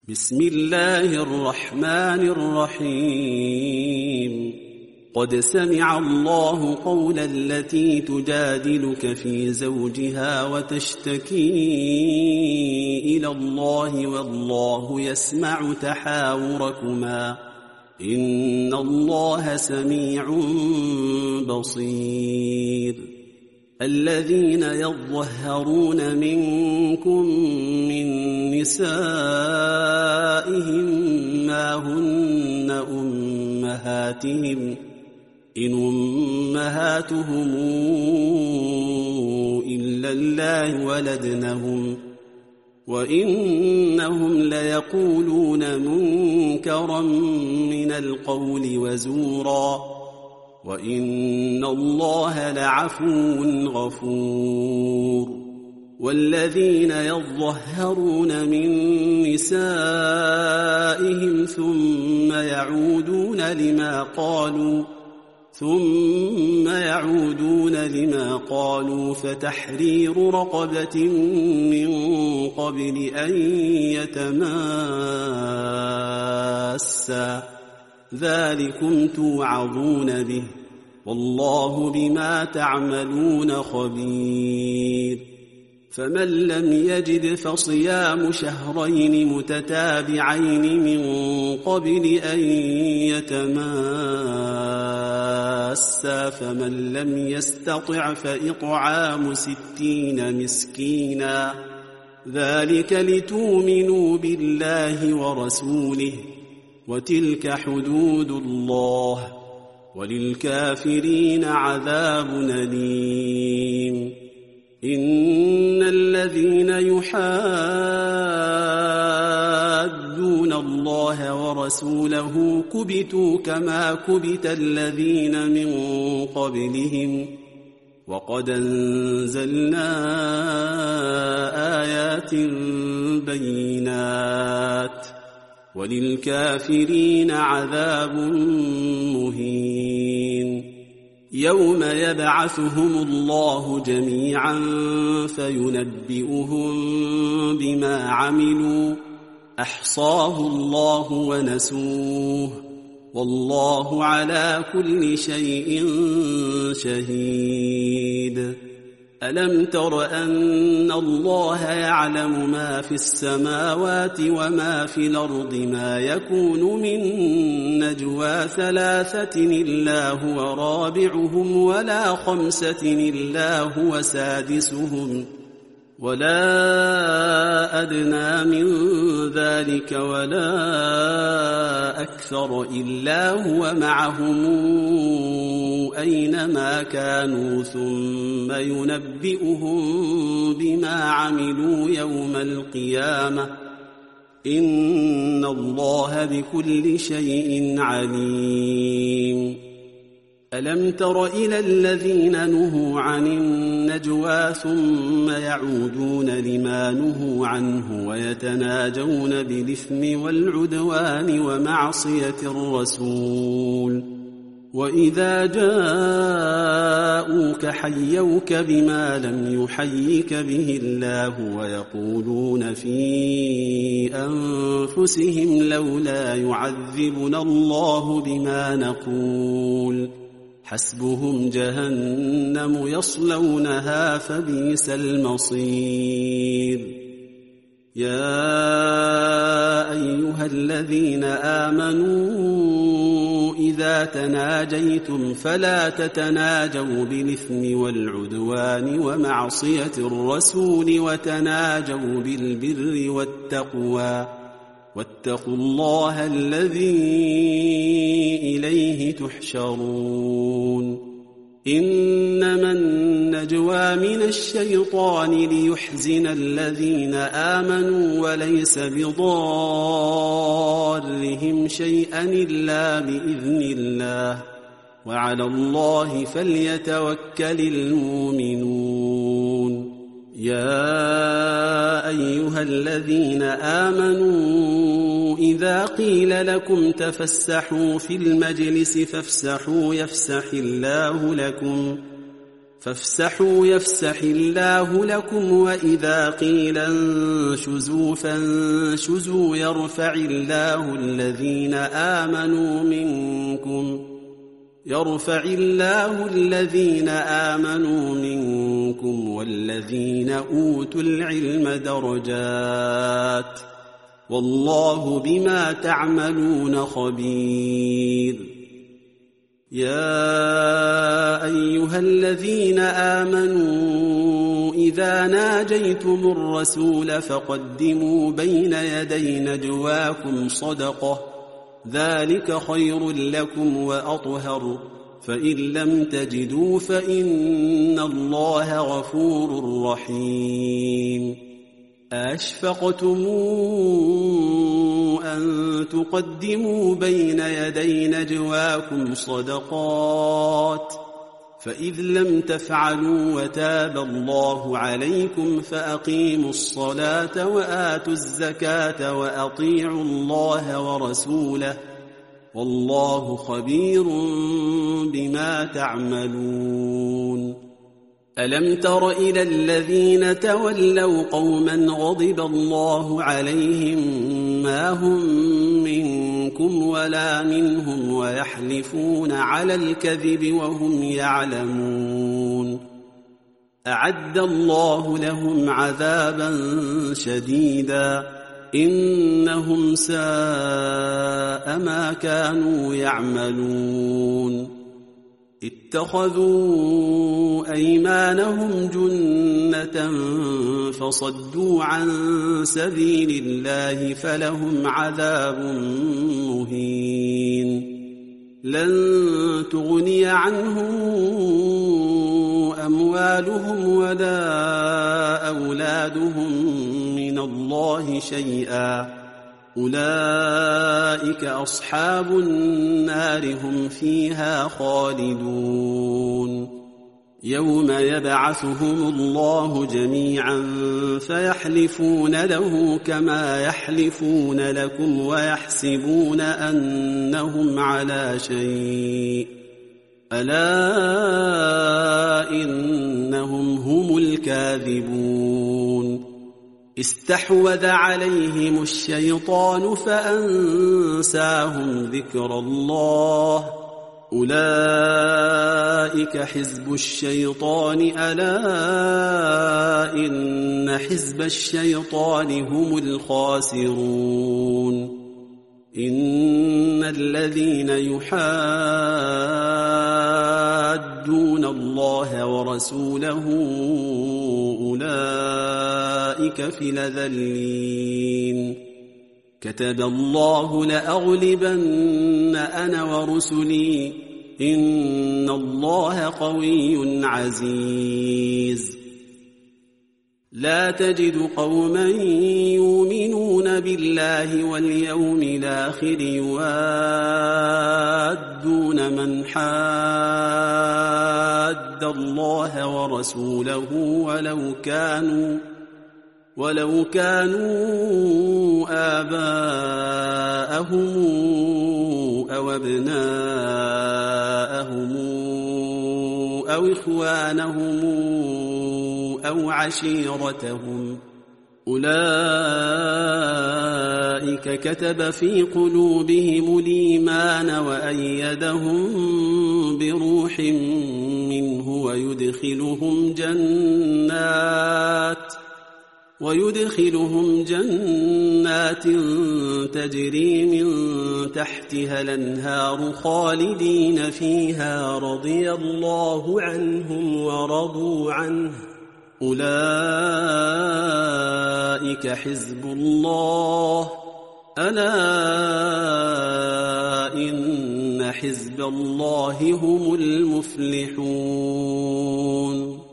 بسم الله الرحمن الرحيم. قد سمع الله قول التي تجادلك في زوجها وتشتكي إلى الله والله يسمع تحاوركما إن الله سميع بصير. الذين يظهرون منكم من نسائهم ما هن أمهاتهم إن أمهاتهم إلا الله ولدنهم وإنهم ليقولون منكرا من القول وزورا وإن الله لعفو غفور. والذين يظهرون من نسائهم ثم يعودون لما قالوا فتحرير رقبة من قبل أن يتماسا ذلكم توعظون به والله بما تعملون خبير. فمن لم يجد فصيام شهرين متتابعين من قبل أن يتماسا فمن لم يستطع فإطعام 60 مسكينا ذلك لتؤمنوا بالله ورسوله وتلك حدود الله وللكافرين عذاب أليم. إن الذين يحادون الله ورسوله كبتوا كما كبت الذين من قبلهم وقد أنزلنا آيات بينات وللكافرين عذاب مهين. يوم يبعثهم الله جميعا فينبئهم بما عملوا أحصاه الله ونسوه والله على كل شيء شهيد. ألم تر أن الله يعلم ما في السماوات وما في الأرض ما يكون من نجوى 3 إلا هو رابعهم ولا 5 إلا هو سادسهم ولا أدنى من ذلك ولا أكثر إلا هو معهم أينما كانوا ثم ينبئهم بما عملوا يوم القيامة إن الله بكل شيء عليم. ألم تر إلى الذين نهوا عن النجوى ثم يعودون لما نهوا عنه ويتناجون بالإثم والعدوان ومعصية الرسول وإذا جاءوك حيوك بما لم يحيك به الله ويقولون في أنفسهم لولا يعذبنا الله بما نقول حسبهم جهنم يصلونها فبئس المصير. يا أيها الذين آمنوا إذا تناجيتم فلا تتناجوا بالإثم والعدوان ومعصية الرسول وتناجوا بالبر والتقوى واتقوا الله الذي إليه تحشرون. إنما النجوى من الشيطان ليحزن الذين آمنوا وليس بضارهم شيئا إلا بإذن الله وعلى الله فليتوكل المؤمنون. يا أيها الذين آمنوا إذا قيل لكم تفسحوا في المجلس فافسحوا يفسح الله لكم فافسحوا يفسح الله لكم، وإذا قيل انشزوا فانشزوا يرفع الله الذين آمنوا منكم والذين أوتوا العلم درجات، والله بما تعملون خبير. يا أيها الذين آمنوا إذا ناجيتم الرسول فقدموا بين يدي نجواكم صدقة، ذلك خير لكم وأطهر، فإن لم تجدوا فإن الله غفور رحيم. أشفقتم أن تقدموا بين يدي نجواكم صدقات، فإذ لم تفعلوا وتاب الله عليكم فأقيموا الصلاة وآتوا الزكاة وأطيعوا الله ورسوله، والله خبير بما تعملون. ألم تر إلى الذين تولوا قوما غضب الله عليهم ما هم منكم ولا منهم ويحلفون على الكذب وهم يعلمون، أعد الله لهم عذابا شديدا، إنهم ساء ما كانوا يعملون. اتخذوا أيمانهم جنة فصدوا عن سبيل الله فلهم عذاب مهين. لن تغني عنهم أموالهم ولا أولادهم من الله شيئا، أولئك أصحاب النار هم فيها خالدون. يوم يبعثهم الله جميعا فيحلفون له كما يحلفون لكم ويحسبون أنهم على شيء، ألا إنهم هم الكاذبون. استحوذ عليهم الشيطان فأنساهم ذكر الله، أولئك حزب الشيطان، ألا إن حزب الشيطان هم الخاسرون. إن الذين يحادون الله ورسوله أولئك في الأذلين. كتب الله لأغلبن أنا ورسلي، إن الله قوي عزيز. لا تجد قوما يؤمنون بالله واليوم الآخر يوادون من حاد الله ورسوله ولو كانوا آباءهم أو أبناءهم أو إخوانهم أو عشيرتهم، أولئك كتب في قلوبهم الإيمان وأيدهم بروح منه ويدخلهم جنات تجري من تحتها الأنهار خالدين فيها، رضي الله عنهم ورضوا عنه، أولئك حزب الله، ألا إن حزب الله هم المفلحون.